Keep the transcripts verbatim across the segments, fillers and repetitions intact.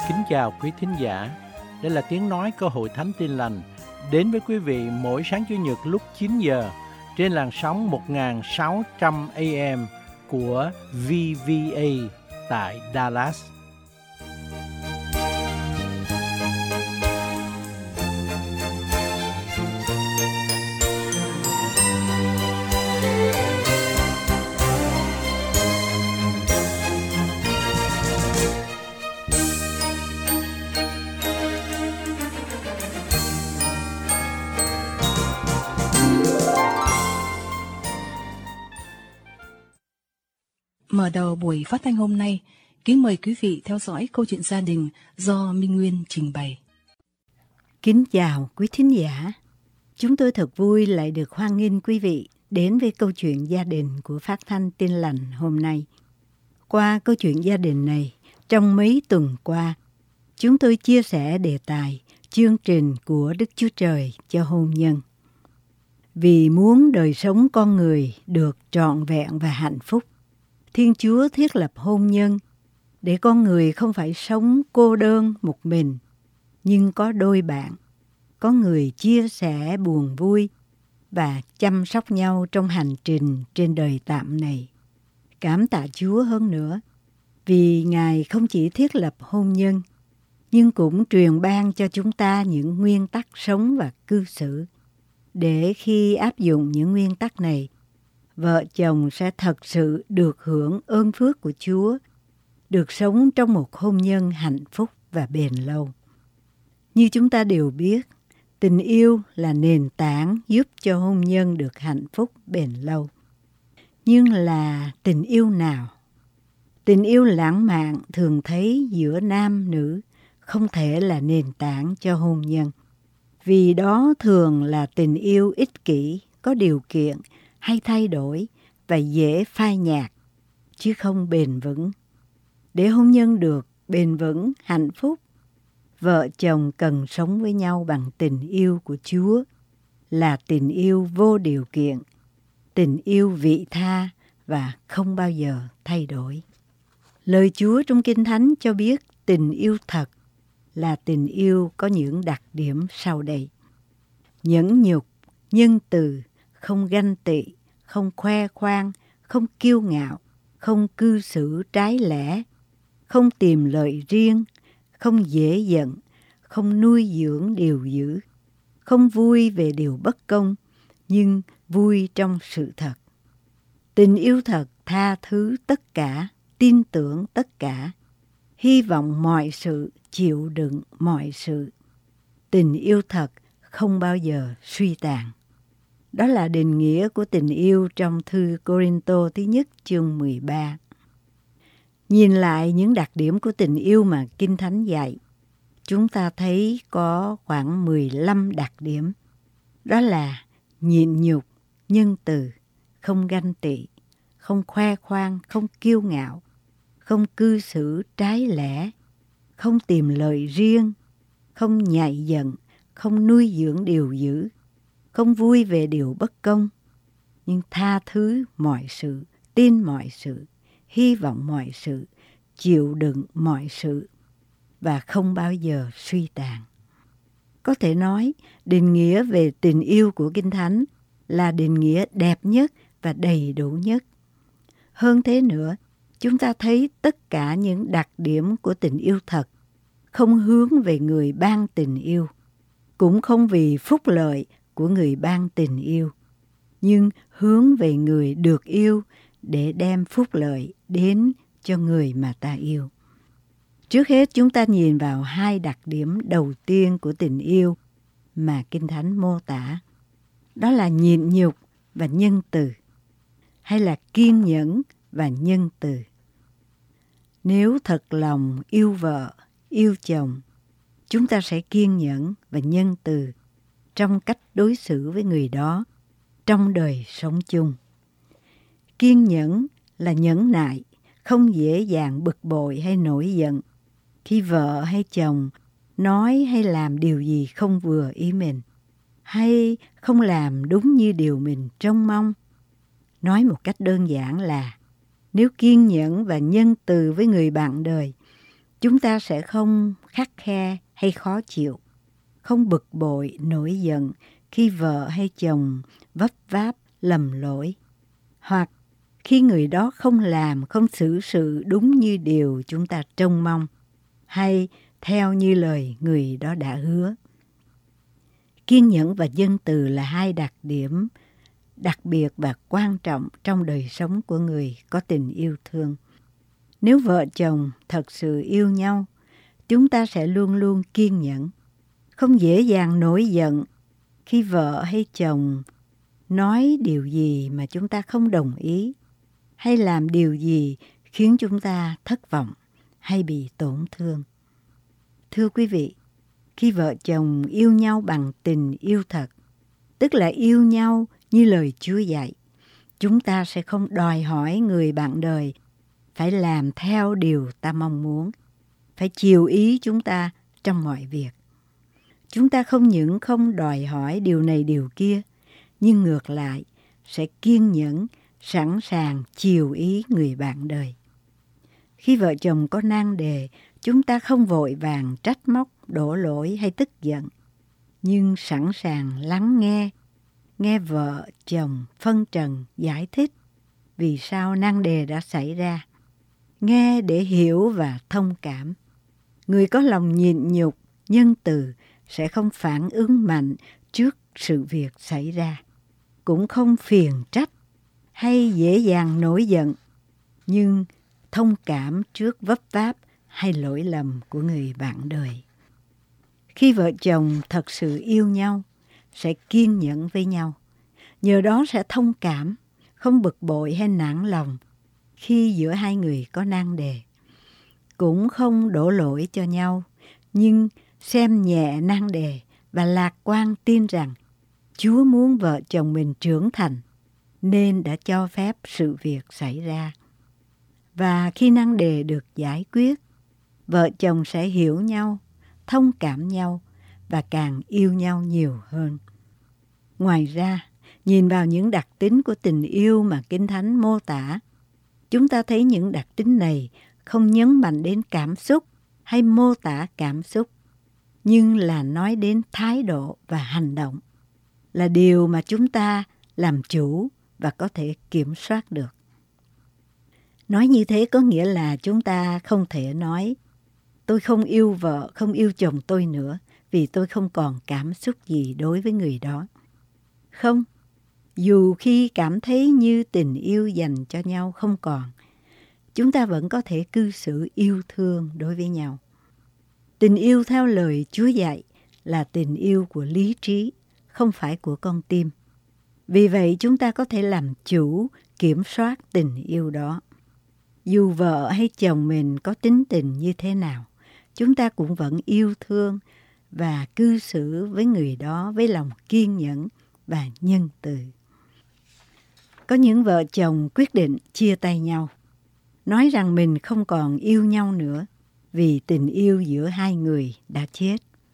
Kính chào quý thính giả. Đây là tiếng nói của Hội Thánh Tin Lành đến với quý vị mỗi sáng Chủ nhật lúc chín giờ trên làn sóng một nghìn sáu trăm A M của vê vê a tại Dallas. Mở đầu buổi phát thanh hôm nay, kính mời quý vị theo dõi câu chuyện gia đình do Minh Nguyên trình bày. Kính chào quý thính giả. Chúng tôi thật vui lại được hoan nghênh quý vị đến với câu chuyện gia đình của Phát thanh Tin Lành hôm nay. Qua câu chuyện gia đình này, trong mấy tuần qua, chúng tôi chia sẻ đề tài chương trình của Đức Chúa Trời cho hôn nhân. Vì muốn đời sống con người được trọn vẹn và hạnh phúc, Thiên Chúa thiết lập hôn nhân để con người không phải sống cô đơn một mình, nhưng có đôi bạn, có người chia sẻ buồn vui và chăm sóc nhau trong hành trình trên đời tạm này. Cảm tạ Chúa hơn nữa, vì Ngài không chỉ thiết lập hôn nhân, nhưng cũng truyền ban cho chúng ta những nguyên tắc sống và cư xử, để khi áp dụng những nguyên tắc này, vợ chồng sẽ thật sự được hưởng ơn phước của Chúa, được sống trong một hôn nhân hạnh phúc và bền lâu. Như chúng ta đều biết, tình yêu là nền tảng giúp cho hôn nhân được hạnh phúc bền lâu. Nhưng là tình yêu nào? Tình yêu lãng mạn thường thấy giữa nam nữ không thể là nền tảng cho hôn nhân, vì đó thường là tình yêu ích kỷ, có điều kiện, hay thay đổi và dễ phai nhạt, chứ không bền vững. Để hôn nhân được bền vững, hạnh phúc, vợ chồng cần sống với nhau bằng tình yêu của Chúa, là tình yêu vô điều kiện, tình yêu vị tha và không bao giờ thay đổi. Lời Chúa trong Kinh Thánh cho biết tình yêu thật là tình yêu có những đặc điểm sau đây: nhẫn nhục, nhân từ, không ganh tị, không khoe khoang, không kiêu ngạo, không cư xử trái lẽ, không tìm lợi riêng, không dễ giận, không nuôi dưỡng điều dữ, không vui về điều bất công, nhưng vui trong sự thật. Tình yêu thật tha thứ tất cả, tin tưởng tất cả, hy vọng mọi sự, chịu đựng mọi sự. Tình yêu thật không bao giờ suy tàn. Đó là định nghĩa của tình yêu trong thư Cô-rinh-tô thứ nhất chương mười ba. Nhìn lại những đặc điểm của tình yêu mà Kinh Thánh dạy, chúng ta thấy có khoảng mười lăm đặc điểm. Đó là nhịn nhục, nhân từ, không ganh tị, không khoe khoang, không kiêu ngạo, không cư xử trái lẽ, không tìm lợi riêng, không nhạy giận, không nuôi dưỡng điều dữ, không vui về điều bất công, nhưng tha thứ mọi sự, tin mọi sự, hy vọng mọi sự, chịu đựng mọi sự, và không bao giờ suy tàn. Có thể nói, định nghĩa về tình yêu của Kinh Thánh là định nghĩa đẹp nhất và đầy đủ nhất. Hơn thế nữa, chúng ta thấy tất cả những đặc điểm của tình yêu thật không hướng về người ban tình yêu, cũng không vì phúc lợi của người ban tình yêu, nhưng hướng về người được yêu để đem phúc lợi đến cho người mà ta yêu. Trước hết chúng ta nhìn vào hai đặc điểm đầu tiên của tình yêu mà Kinh Thánh mô tả. Đó là nhịn nhục và nhân từ, hay là kiên nhẫn và nhân từ. Nếu thật lòng yêu vợ, yêu chồng, chúng ta sẽ kiên nhẫn và nhân từ trong cách đối xử với người đó trong đời sống chung. Kiên nhẫn là nhẫn nại, không dễ dàng bực bội hay nổi giận khi vợ hay chồng nói hay làm điều gì không vừa ý mình, hay không làm đúng như điều mình trông mong. Nói một cách đơn giản là, nếu kiên nhẫn và nhân từ với người bạn đời, chúng ta sẽ không khắt khe hay khó chịu, không bực bội, nổi giận khi vợ hay chồng vấp váp, lầm lỗi, hoặc khi người đó không làm, không xử sự đúng như điều chúng ta trông mong, hay theo như lời người đó đã hứa. Kiên nhẫn và nhân từ là hai đặc điểm đặc biệt và quan trọng trong đời sống của người có tình yêu thương. Nếu vợ chồng thật sự yêu nhau, chúng ta sẽ luôn luôn kiên nhẫn, không dễ dàng nổi giận khi vợ hay chồng nói điều gì mà chúng ta không đồng ý, hay làm điều gì khiến chúng ta thất vọng hay bị tổn thương. Thưa quý vị, khi vợ chồng yêu nhau bằng tình yêu thật, tức là yêu nhau như lời Chúa dạy, chúng ta sẽ không đòi hỏi người bạn đời phải làm theo điều ta mong muốn, phải chiều ý chúng ta trong mọi việc. Chúng ta không những không đòi hỏi điều này điều kia, nhưng ngược lại sẽ kiên nhẫn, sẵn sàng chiều ý người bạn đời. Khi vợ chồng có nan đề, chúng ta không vội vàng trách móc, đổ lỗi hay tức giận, nhưng sẵn sàng lắng nghe, nghe vợ chồng phân trần giải thích vì sao nan đề đã xảy ra, nghe để hiểu và thông cảm. Người có lòng nhịn nhục, nhân từ sẽ không phản ứng mạnh trước sự việc xảy ra, cũng không phiền trách hay dễ dàng nổi giận, nhưng thông cảm trước vấp váp hay lỗi lầm của người bạn đời. Khi vợ chồng thật sự yêu nhau, sẽ kiên nhẫn với nhau, nhờ đó sẽ thông cảm, không bực bội hay nản lòng khi giữa hai người có nan đề. Cũng không đổ lỗi cho nhau, nhưng xem nhẹ nan đề và lạc quan tin rằng Chúa muốn vợ chồng mình trưởng thành, nên đã cho phép sự việc xảy ra. Và khi nan đề được giải quyết, vợ chồng sẽ hiểu nhau, thông cảm nhau và càng yêu nhau nhiều hơn. Ngoài ra, nhìn vào những đặc tính của tình yêu mà Kinh Thánh mô tả, chúng ta thấy những đặc tính này không nhấn mạnh đến cảm xúc hay mô tả cảm xúc, nhưng là nói đến thái độ và hành động, là điều mà chúng ta làm chủ và có thể kiểm soát được. Nói như thế có nghĩa là chúng ta không thể nói tôi không yêu vợ, không yêu chồng tôi nữa vì tôi không còn cảm xúc gì đối với người đó. Không, dù khi cảm thấy như tình yêu dành cho nhau không còn, chúng ta vẫn có thể cư xử yêu thương đối với nhau. Tình yêu theo lời Chúa dạy là tình yêu của lý trí, không phải của con tim. Vì vậy chúng ta có thể làm chủ, kiểm soát tình yêu đó. Dù vợ hay chồng mình có tính tình như thế nào, chúng ta cũng vẫn yêu thương và cư xử với người đó với lòng kiên nhẫn và nhân từ. Có những vợ chồng quyết định chia tay nhau, nói rằng mình không còn yêu nhau nữa vì tình yêu giữa hai người đã chết.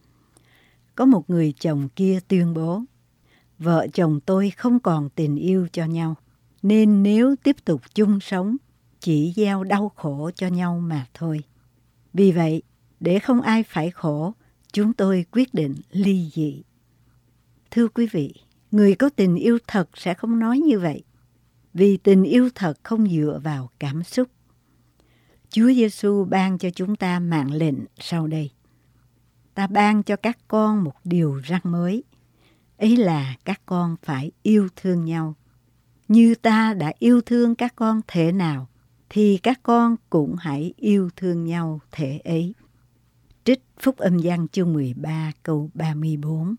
Có một người chồng kia tuyên bố, vợ chồng tôi không còn tình yêu cho nhau, nên nếu tiếp tục chung sống, chỉ gieo đau khổ cho nhau mà thôi. Vì vậy, để không ai phải khổ, chúng tôi quyết định ly dị. Thưa quý vị, người có tình yêu thật sẽ không nói như vậy, vì tình yêu thật không dựa vào cảm xúc. Chúa Giêsu ban cho chúng ta mạng lệnh sau đây. Ta ban cho các con một điều răn mới, ấy là các con phải yêu thương nhau. Như ta đã yêu thương các con thể nào, thì các con cũng hãy yêu thương nhau thể ấy. Trích Phúc Âm Giăng chương mười ba câu ba mươi bốn.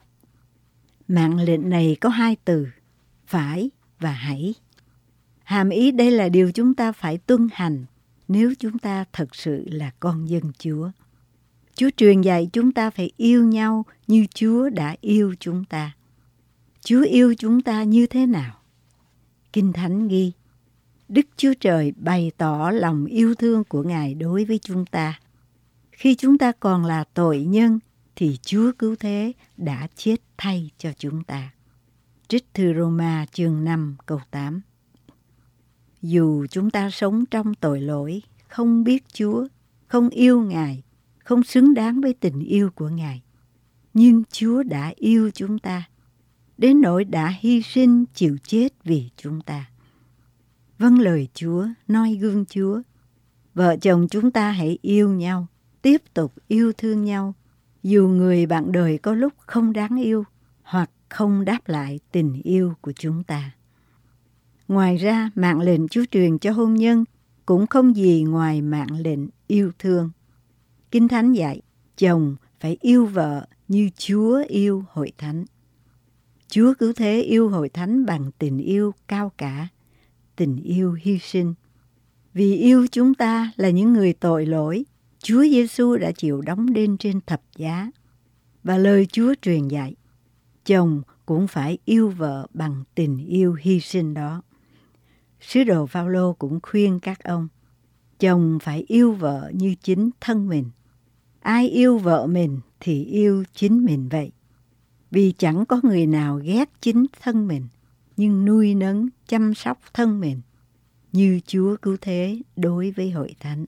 Mạng lệnh này có hai từ, phải và hãy. Hàm ý đây là điều chúng ta phải tuân hành nếu chúng ta thật sự là con dân Chúa. Chúa truyền dạy chúng ta phải yêu nhau như Chúa đã yêu chúng ta. Chúa yêu chúng ta như thế nào? Kinh Thánh ghi, Đức Chúa Trời bày tỏ lòng yêu thương của Ngài đối với chúng ta. Khi chúng ta còn là tội nhân, thì Chúa Cứu Thế đã chết thay cho chúng ta. Trích thư Roma chương năm câu tám. Dù chúng ta sống trong tội lỗi, không biết Chúa, không yêu Ngài, không xứng đáng với tình yêu của Ngài. Nhưng Chúa đã yêu chúng ta, đến nỗi đã hy sinh chịu chết vì chúng ta. Vâng lời Chúa, noi gương Chúa. Vợ chồng chúng ta hãy yêu nhau, tiếp tục yêu thương nhau, dù người bạn đời có lúc không đáng yêu hoặc không đáp lại tình yêu của chúng ta. Ngoài ra, mạng lệnh Chúa truyền cho hôn nhân cũng không gì ngoài mạng lệnh yêu thương. Kinh Thánh dạy, chồng phải yêu vợ như Chúa yêu hội thánh. Chúa cứu thế yêu hội thánh bằng tình yêu cao cả, tình yêu hy sinh. Vì yêu chúng ta là những người tội lỗi, Chúa Giêsu đã chịu đóng đinh trên thập giá. Và lời Chúa truyền dạy, chồng cũng phải yêu vợ bằng tình yêu hy sinh đó. Sứ đồ Phao-lô cũng khuyên các ông, chồng phải yêu vợ như chính thân mình. Ai yêu vợ mình thì yêu chính mình vậy. Vì chẳng có người nào ghét chính thân mình, nhưng nuôi nấng chăm sóc thân mình, như Chúa cứu thế đối với hội thánh.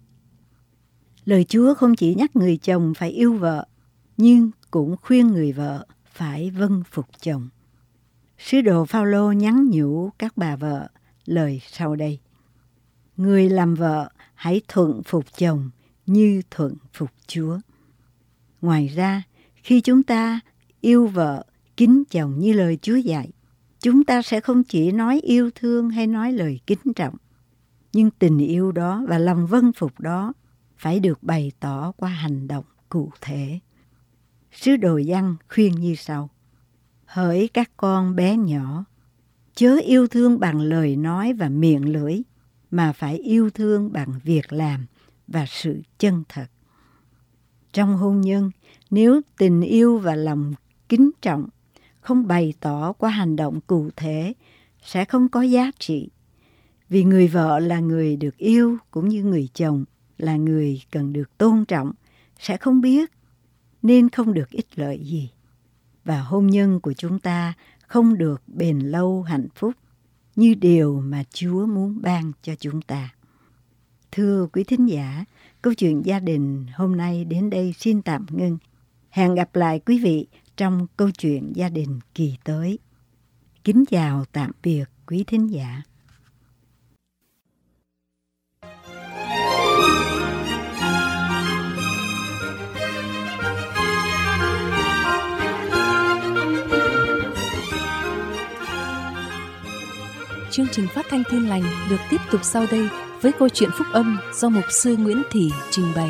Lời Chúa không chỉ nhắc người chồng phải yêu vợ, nhưng cũng khuyên người vợ phải vâng phục chồng. Sứ đồ Phao-lô nhắn nhủ các bà vợ lời sau đây: người làm vợ hãy thuận phục chồng như thuận phục Chúa. Ngoài ra, khi chúng ta yêu vợ, kính chồng như lời Chúa dạy, chúng ta sẽ không chỉ nói yêu thương hay nói lời kính trọng, nhưng tình yêu đó và lòng vâng phục đó phải được bày tỏ qua hành động cụ thể. Sứ đồ Giăng khuyên như sau: hỡi các con bé nhỏ, chớ yêu thương bằng lời nói và miệng lưỡi, mà phải yêu thương bằng việc làm và sự chân thật. Trong hôn nhân, nếu tình yêu và lòng kính trọng không bày tỏ qua hành động cụ thể, sẽ không có giá trị. Vì người vợ là người được yêu, cũng như người chồng là người cần được tôn trọng, sẽ không biết nên không được ích lợi gì. Và hôn nhân của chúng ta không được bền lâu hạnh phúc như điều mà Chúa muốn ban cho chúng ta. Thưa quý thính giả, câu chuyện gia đình hôm nay đến đây xin tạm ngưng. Hẹn gặp lại quý vị trong câu chuyện gia đình kỳ tới. Kính chào tạm biệt quý thính giả. Chương trình phát thanh Tin Lành được tiếp tục sau đây với câu chuyện phúc âm do mục sư Nguyễn Thị trình bày.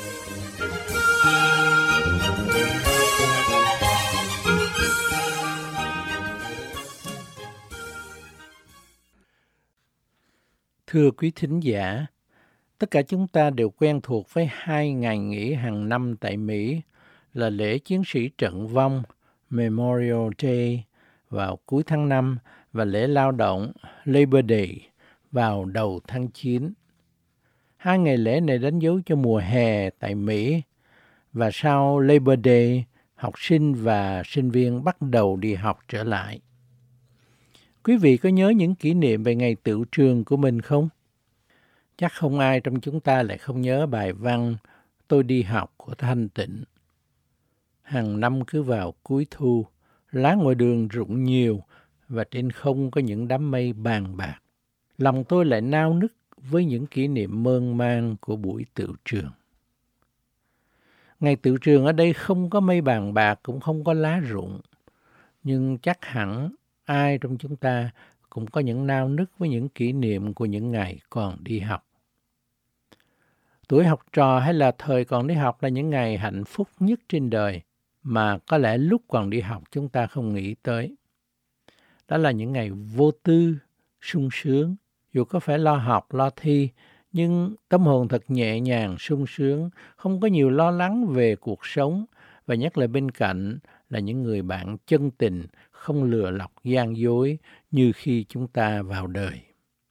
Thưa quý thính giả, tất cả chúng ta đều quen thuộc với hai ngày nghỉ hàng năm tại Mỹ là lễ chiến sĩ trận vong Memorial Day vào cuối tháng năm và lễ lao động Labor Day vào đầu tháng chín. Hai ngày lễ này đánh dấu cho mùa hè tại Mỹ, và sau Labor Day, học sinh và sinh viên bắt đầu đi học trở lại. Quý vị có nhớ những kỷ niệm về ngày tựu trường của mình không? Chắc không ai trong chúng ta lại không nhớ bài văn Tôi đi học của Thanh Tịnh. Hàng năm cứ vào cuối thu, lá ngoài đường rụng nhiều và trên không có những đám mây bàn bạc. Lòng tôi lại nao nức với những kỷ niệm mơn man của buổi tựu trường. Ngày tựu trường ở đây không có mây bàn bạc, cũng không có lá rụng. Nhưng chắc hẳn ai trong chúng ta cũng có những nao nức với những kỷ niệm của những ngày còn đi học. Tuổi học trò hay là thời còn đi học là những ngày hạnh phúc nhất trên đời mà có lẽ lúc còn đi học chúng ta không nghĩ tới. Đó là những ngày vô tư, sung sướng, dù có phải lo học, lo thi, nhưng tâm hồn thật nhẹ nhàng, sung sướng, không có nhiều lo lắng về cuộc sống, và nhất là bên cạnh là những người bạn chân tình, không lừa lọc gian dối như khi chúng ta vào đời.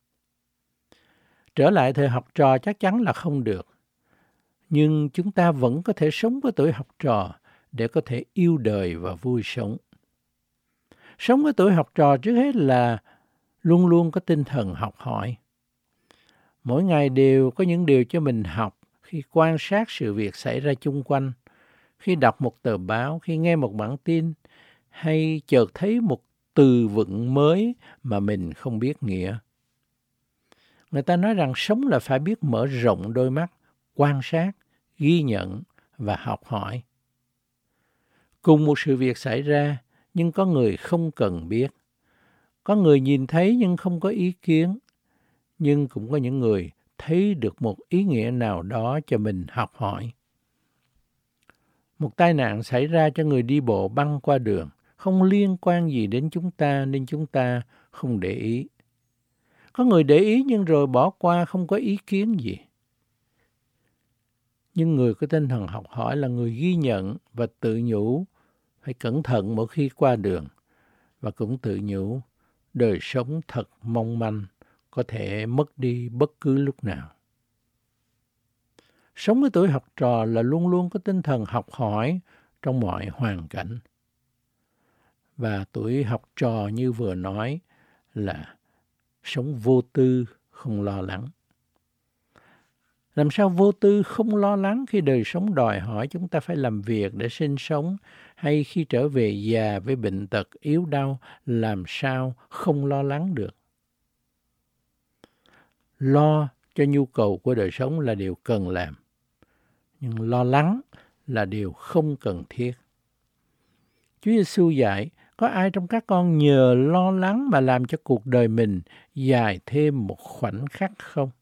Trở lại thời học trò chắc chắn là không được, nhưng chúng ta vẫn có thể sống với tuổi học trò để có thể yêu đời và vui sống. Sống với tuổi học trò trước hết là luôn luôn có tinh thần học hỏi. Mỗi ngày đều có những điều cho mình học khi quan sát sự việc xảy ra chung quanh, khi đọc một tờ báo, khi nghe một bản tin, hay chợt thấy một từ vựng mới mà mình không biết nghĩa. Người ta nói rằng sống là phải biết mở rộng đôi mắt, quan sát, ghi nhận và học hỏi. Cùng một sự việc xảy ra, nhưng có người không cần biết. Có người nhìn thấy nhưng không có ý kiến, nhưng cũng có những người thấy được một ý nghĩa nào đó cho mình học hỏi. Một tai nạn xảy ra cho người đi bộ băng qua đường, không liên quan gì đến chúng ta nên chúng ta không để ý. Có người để ý nhưng rồi bỏ qua, không có ý kiến gì. Nhưng người có tinh thần học hỏi là người ghi nhận và tự nhủ phải cẩn thận mỗi khi qua đường, và cũng tự nhủ đời sống thật mong manh, có thể mất đi bất cứ lúc nào. Sống với tuổi học trò là luôn luôn có tinh thần học hỏi trong mọi hoàn cảnh. Và tuổi học trò như vừa nói là sống vô tư, không lo lắng. Làm sao vô tư không lo lắng khi đời sống đòi hỏi chúng ta phải làm việc để sinh sống, hay khi trở về già với bệnh tật yếu đau, làm sao không lo lắng được? Lo cho nhu cầu của đời sống là điều cần làm, nhưng lo lắng là điều không cần thiết. Chúa Giêsu dạy, có ai trong các con nhờ lo lắng mà làm cho cuộc đời mình dài thêm một khoảnh khắc không?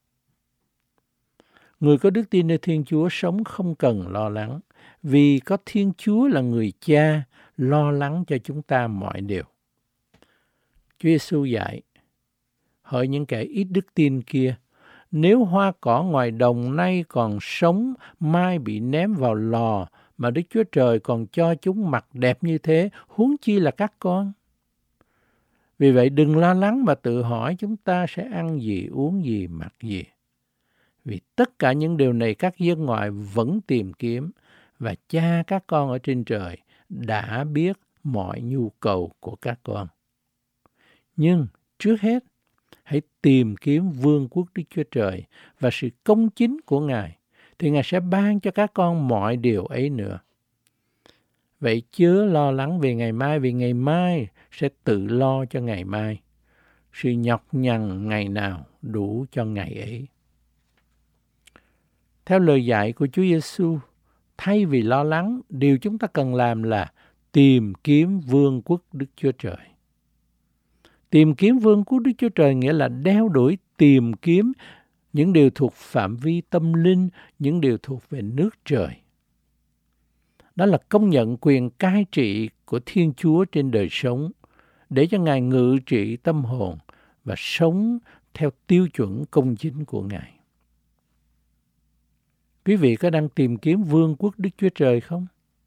Người có đức tin nơi Thiên Chúa sống không cần lo lắng, vì có Thiên Chúa là người cha lo lắng cho chúng ta mọi điều. Chúa Giêsu dạy, hỡi những kẻ ít đức tin kia, nếu hoa cỏ ngoài đồng nay còn sống, mai bị ném vào lò, mà Đức Chúa Trời còn cho chúng mặc đẹp như thế, huống chi là các con. Vì vậy đừng lo lắng mà tự hỏi chúng ta sẽ ăn gì, uống gì, mặc gì. Vì tất cả những điều này các dân ngoại vẫn tìm kiếm, và cha các con ở trên trời đã biết mọi nhu cầu của các con. Nhưng trước hết, hãy tìm kiếm vương quốc Đức Chúa Trời và sự công chính của Ngài, thì Ngài sẽ ban cho các con mọi điều ấy nữa. Vậy chớ lo lắng về ngày mai, vì ngày mai sẽ tự lo cho ngày mai. Sự nhọc nhằn ngày nào đủ cho ngày ấy. Theo lời dạy của Chúa Giêsu, thay vì lo lắng, điều chúng ta cần làm là tìm kiếm vương quốc Đức Chúa Trời. Tìm kiếm vương quốc Đức Chúa Trời nghĩa là đeo đuổi tìm kiếm những điều thuộc phạm vi tâm linh, những điều thuộc về nước trời. Đó là công nhận quyền cai trị của Thiên Chúa trên đời sống, để cho Ngài ngự trị tâm hồn và sống theo tiêu chuẩn công chính của Ngài. Quý vị có đang tìm kiếm vương quốc Đức Chúa Trời không?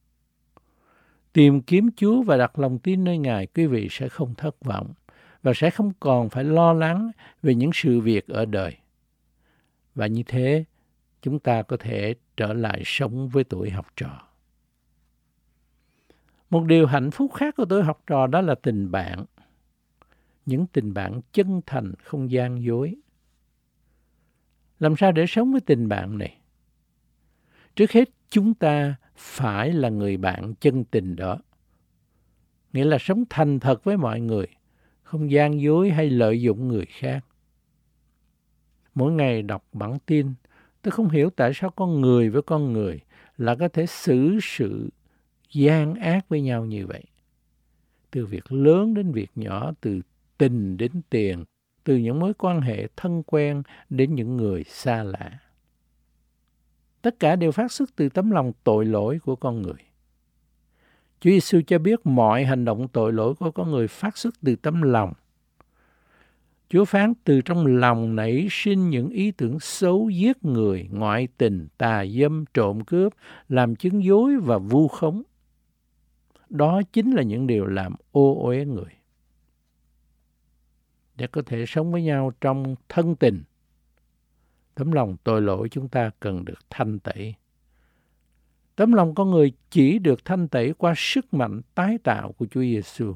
Tìm kiếm Chúa và đặt lòng tin nơi Ngài, quý vị sẽ không thất vọng và sẽ không còn phải lo lắng về những sự việc ở đời. Và như thế, chúng ta có thể trở lại sống với tuổi học trò. Một điều hạnh phúc khác của tuổi học trò đó là tình bạn. Những tình bạn chân thành, không gian dối. Làm sao để sống với tình bạn này? Trước hết, chúng ta phải là người bạn chân tình đó. Nghĩa là sống thành thật với mọi người, không gian dối hay lợi dụng người khác. Mỗi ngày đọc bản tin, tôi không hiểu tại sao con người với con người là có thể xử sự gian ác với nhau như vậy. Từ việc lớn đến việc nhỏ, từ tình đến tiền, từ những mối quan hệ thân quen đến những người xa lạ. Tất cả đều phát xuất từ tấm lòng tội lỗi của con người. Chúa Giêsu cho biết mọi hành động tội lỗi của con người phát xuất từ tấm lòng. Chúa phán từ trong lòng nảy sinh những ý tưởng xấu, giết người, ngoại tình, tà dâm, trộm cướp, làm chứng dối và vu khống. Đó chính là những điều làm ô uế người. Để có thể sống với nhau trong thân tình, tấm lòng tội lỗi chúng ta cần được thanh tẩy. Tấm lòng con người chỉ được thanh tẩy qua sức mạnh tái tạo của Chúa Giêsu.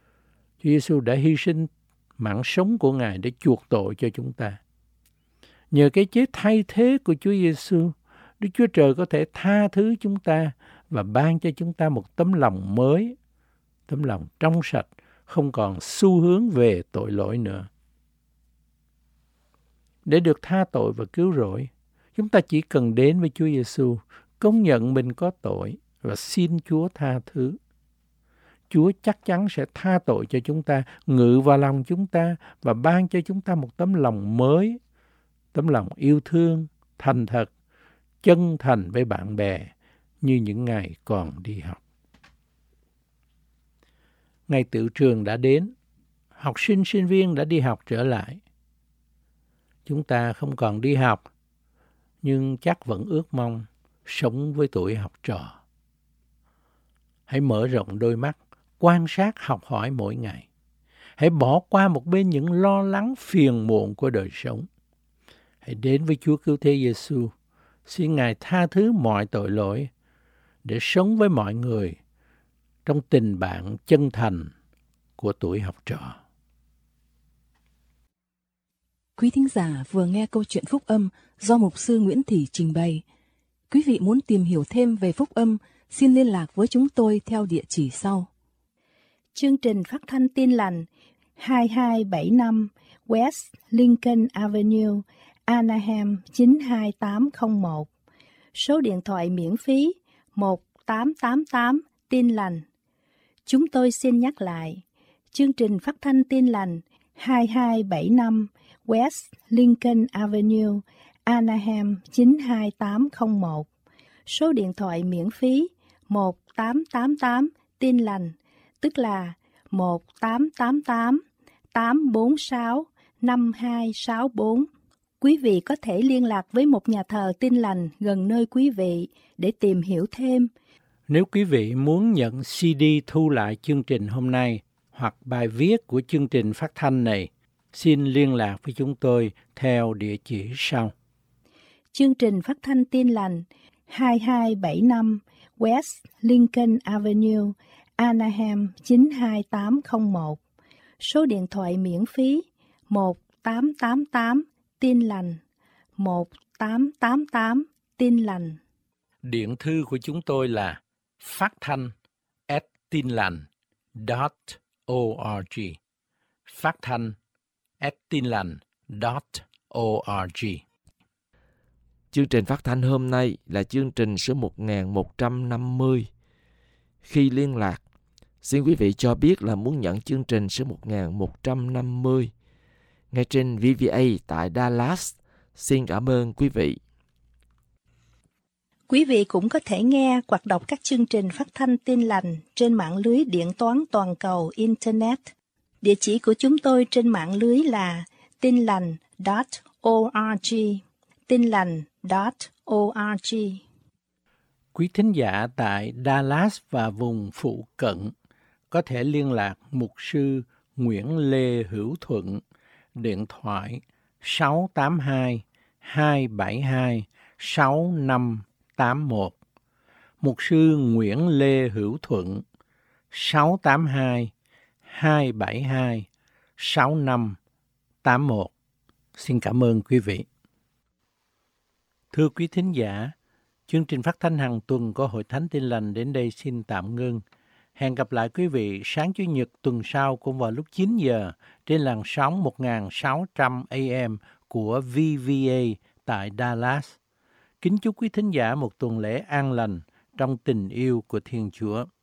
Chúa Giêsu đã hy sinh mạng sống của Ngài để chuộc tội cho chúng ta. Nhờ cái chết thay thế của Chúa Giêsu, Đức Chúa Trời có thể tha thứ chúng ta và ban cho chúng ta một tấm lòng mới, tấm lòng trong sạch, không còn xu hướng về tội lỗi nữa. Để được tha tội và cứu rỗi, chúng ta chỉ cần đến với Chúa Giêsu, công nhận mình có tội và xin Chúa tha thứ. Chúa chắc chắn sẽ tha tội cho chúng ta, ngự vào lòng chúng ta và ban cho chúng ta một tấm lòng mới, tấm lòng yêu thương, thành thật, chân thành với bạn bè như những ngày còn đi học. Ngày tựu trường đã đến, học sinh sinh viên đã đi học trở lại. Chúng ta không còn đi học, nhưng chắc vẫn ước mong sống với tuổi học trò. Hãy mở rộng đôi mắt, quan sát học hỏi mỗi ngày. Hãy bỏ qua một bên những lo lắng phiền muộn của đời sống. Hãy đến với Chúa Cứu Thế Giêsu, xin Ngài tha thứ mọi tội lỗi để sống với mọi người trong tình bạn chân thành của tuổi học trò. Quý thính giả vừa nghe câu chuyện phúc âm do mục sư Nguyễn Thị trình bày. Quý vị muốn tìm hiểu thêm về phúc âm, xin liên lạc với chúng tôi theo địa chỉ sau. Chương trình phát thanh Tin Lành hai hai bảy năm West Lincoln Avenue, Anaheim chín hai tám không một. Số điện thoại miễn phí một tám tám tám Tin Lành. Chúng tôi xin nhắc lại, chương trình phát thanh Tin Lành hai hai bảy năm West Lincoln Avenue, Anaheim chín hai tám không một. Số điện thoại miễn phí một tám tám tám Tin Lành, tức là một tám tám tám tám bốn sáu năm hai sáu bốn. Quý vị có thể liên lạc với một nhà thờ Tin Lành gần nơi quý vị để tìm hiểu thêm. Nếu quý vị muốn nhận xê đê thu lại chương trình hôm nay hoặc bài viết của chương trình phát thanh này, xin liên lạc với chúng tôi theo địa chỉ sau. Chương trình phát thanh Tin Lành hai hai bảy năm West Lincoln Avenue, Anaheim chín hai tám không một. Số điện thoại miễn phí một tám tám tám Tin Lành, một tám tám tám Tin Lành. Điện thư của chúng tôi là phát thanh a t tinlành chấm org. Phát thanh a t tinlành chấm org. Chương trình phát thanh hôm nay là chương trình số một nghìn một trăm năm mươi. Khi liên lạc, xin quý vị cho biết là muốn nhận chương trình số một nghìn một trăm năm mươi ngay trên vê vê a tại Dallas. Xin cảm ơn quý vị. Quý vị cũng có thể nghe hoặc đọc các chương trình phát thanh Tin Lành trên mạng lưới điện toán toàn cầu Internet. Địa chỉ của chúng tôi trên mạng lưới là tinlành chấm org, tinlành chấm org. Quý thính giả tại Dallas và vùng phụ cận có thể liên lạc mục sư Nguyễn Lê Hữu Thuận, điện thoại sáu tám hai hai bảy hai sáu năm tám một. Mục sư Nguyễn Lê Hữu Thuận, sáu tám hai hai bảy hai sáu năm tám một. Xin cảm ơn quý vị. Thưa quý thính giả, chương trình phát thanh hàng tuần của Hội Thánh Tin Lành đến đây xin tạm ngưng. Hẹn gặp lại quý vị sáng Chủ nhật tuần sau cũng vào lúc chín giờ trên làn sóng một nghìn sáu trăm A M của vê vê a tại Dallas. Kính chúc quý thính giả một tuần lễ an lành trong tình yêu của Thiên Chúa.